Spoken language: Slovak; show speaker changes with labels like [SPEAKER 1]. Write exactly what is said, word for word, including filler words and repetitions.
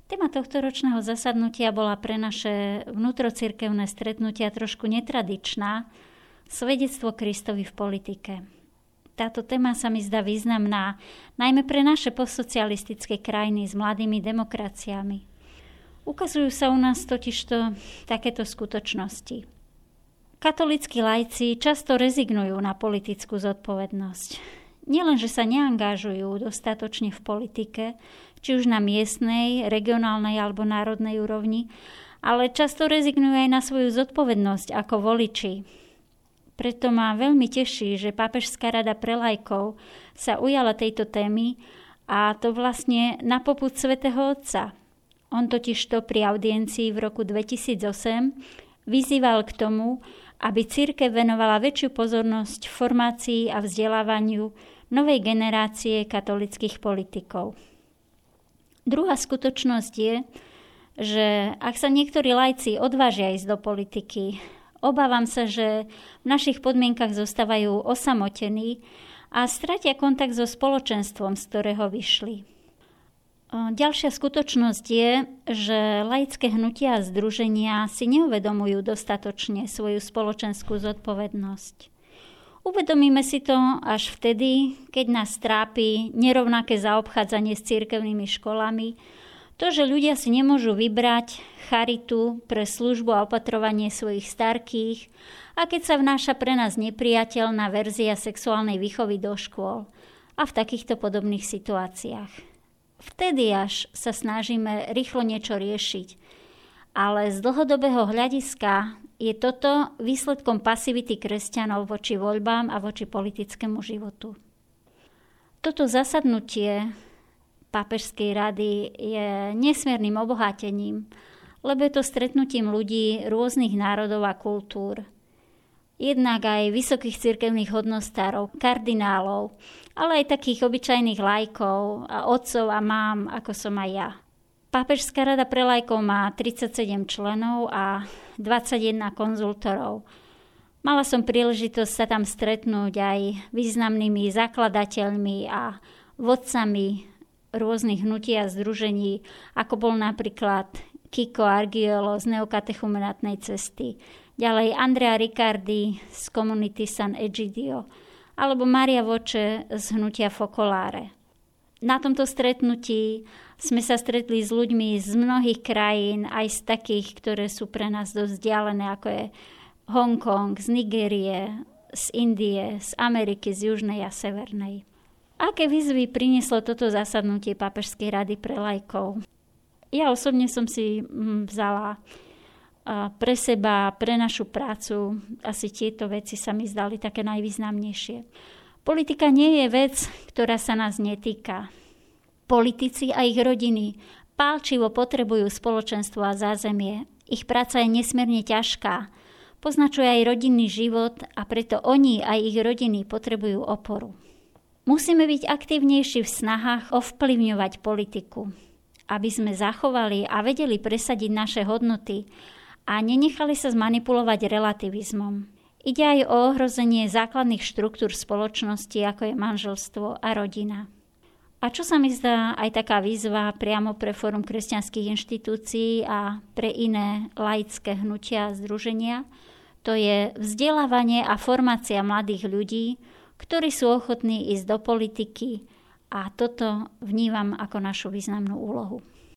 [SPEAKER 1] Téma tohto ročného zasadnutia bola pre naše vnútrocirkevné stretnutia trošku netradičná. Svedectvo Kristovi v politike. Táto téma sa mi zdá významná, najmä pre naše postsocialistické krajiny s mladými demokraciami. Ukazujú sa u nás totižto takéto skutočnosti. Katolícki laici často rezignujú na politickú zodpovednosť. Nielenže sa neangažujú dostatočne v politike, či už na miestnej, regionálnej alebo národnej úrovni, ale často rezignujú aj na svoju zodpovednosť ako voliči. Preto ma veľmi teší, že Pápežská rada pre laikov sa ujala tejto témy a to vlastne na popud svätého Otca. On totižto pri audiencii v roku dvetisícosem vyzýval k tomu, aby cirkev venovala väčšiu pozornosť formácii a vzdelávaniu novej generácie katolických politikov. Druhá skutočnosť je, že ak sa niektorí laici odvážia ísť do politiky, obávam sa, že v našich podmienkach zostávajú osamotení a stratia kontakt so spoločenstvom, z ktorého vyšli. Ďalšia skutočnosť je, že laické hnutia a združenia si neuvedomujú dostatočne svoju spoločenskú zodpovednosť. Uvedomíme si to až vtedy, keď nás trápi nerovnaké zaobchádzanie s cirkevnými školami, to, že ľudia si nemôžu vybrať charitu pre službu a opatrovanie svojich starkých a keď sa vnáša pre nás nepriateľná verzia sexuálnej výchovy do škôl a v takýchto podobných situáciách. Vtedy až sa snažíme rýchlo niečo riešiť. Ale z dlhodobého hľadiska je toto výsledkom pasivity kresťanov voči voľbám a voči politickému životu. Toto zasadnutie Pápežskej rady je nesmiernym obohatením, lebo je to stretnutím ľudí rôznych národov a kultúr. Jednak aj vysokých cirkevných hodnostárov, kardinálov, ale aj takých obyčajných laikov a otcov a mám, ako som aj ja. Pápežská rada pre laikov má tridsaťsedem členov a dvadsaťjeden konzultorov. Mala som príležitosť sa tam stretnúť aj významnými zakladateľmi a vodcami rôznych hnutí a združení, ako bol napríklad Kiko Argiolo z Neokatechumenátnej cesty, ďalej Andrea Riccardi z komunity San Egidio alebo Maria Voce z hnutia Focolare. Na tomto stretnutí sme sa stretli s ľuďmi z mnohých krajín, aj z takých, ktoré sú pre nás dosť vzdialené, ako je Hongkong, z Nigérie, z Indie, z Ameriky, z Južnej a Severnej. Aké výzvy prinieslo toto zasadnutie Pápežskej rady pre laikov? Ja osobne som si vzala pre seba, pre našu prácu, asi tieto veci sa mi zdali také najvýznamnejšie. Politika nie je vec, ktorá sa nás netýka. Politici a ich rodiny pálčivo potrebujú spoločenstvo a zázemie. Ich práca je nesmierne ťažká. Poznačuje aj rodinný život a preto oni a ich rodiny potrebujú oporu. Musíme byť aktívnejší v snahách ovplyvňovať politiku, aby sme zachovali a vedeli presadiť naše hodnoty a nenechali sa zmanipulovať relativizmom. Ide aj o ohrozenie základných štruktúr spoločnosti, ako je manželstvo a rodina. A čo sa mi zdá aj taká výzva priamo pre Fórum kresťanských inštitúcií a pre iné laické hnutia a združenia, to je vzdelávanie a formácia mladých ľudí, ktorí sú ochotní ísť do politiky a toto vnímam ako našu významnú úlohu.